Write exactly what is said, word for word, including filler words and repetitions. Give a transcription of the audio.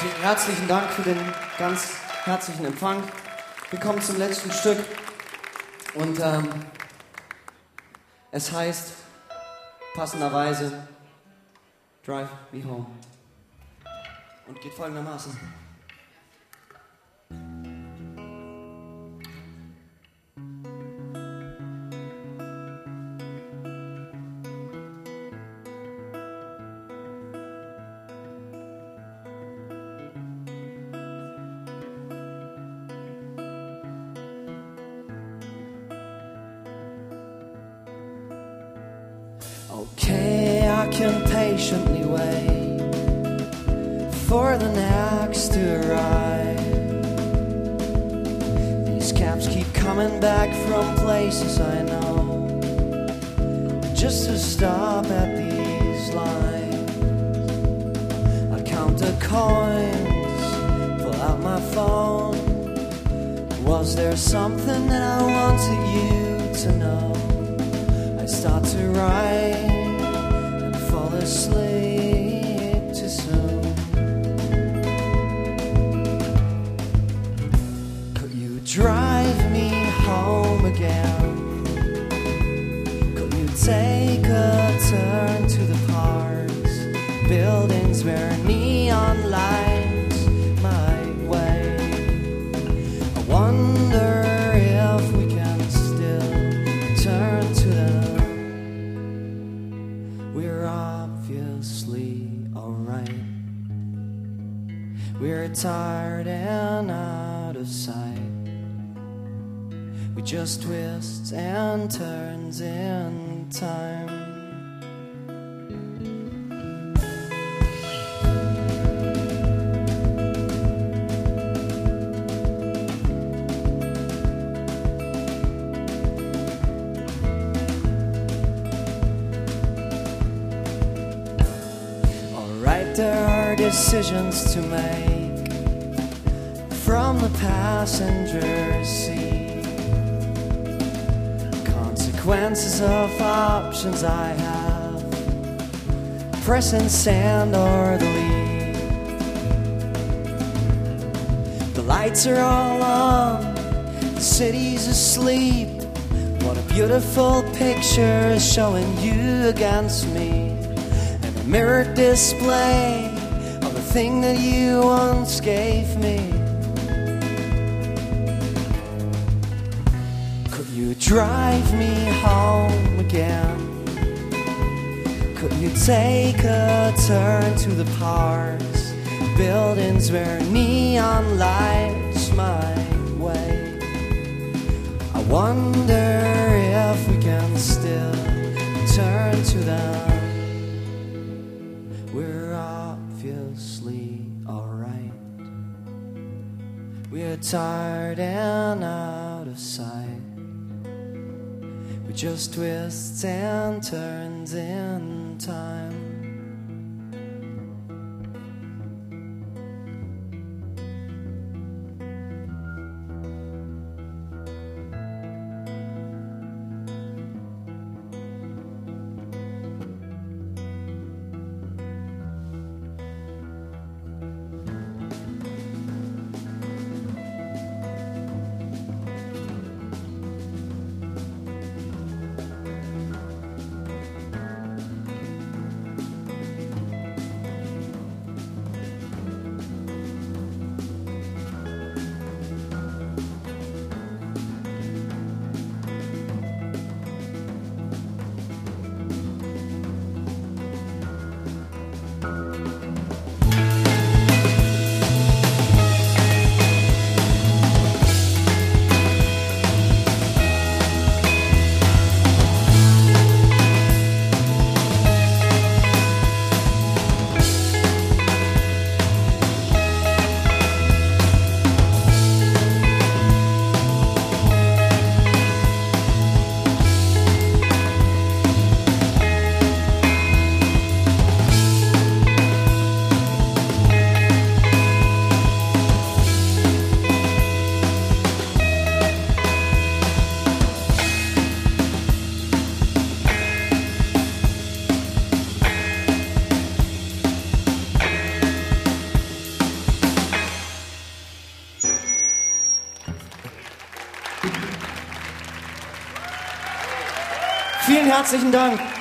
Herzlichen Dank für den ganz herzlichen Empfang. Wir kommen zum letzten Stück und ähm, es heißt passenderweise Drive Me Home und geht folgendermaßen. Okay, I can patiently wait for the next to arrive. These cabs keep coming back from places I know, just to stop at these lines. I count the coins, pull out my phone. Was there something that I wanted you to know? I start to write and fall asleep too soon. Could you drive me home again? Could you take a turn to the parks, buildings where neon lights my way? I wonder if we can still return to them. We're obviously alright. We're tired and out of sight. We just twist and turns in time. There are decisions to make from the passenger seat, consequences of options I have, pressing sand or the lead. The lights are all on, the city's asleep. What a beautiful picture showing you against me. Mirrored display of the thing that you once gave me. Could you drive me home again? Could you take a turn to the parks, buildings where neon lights my way? I wonder if we can still return to them. We're obviously alright. We're tired and out of sight. We just twist and turns in time. Vielen herzlichen Dank.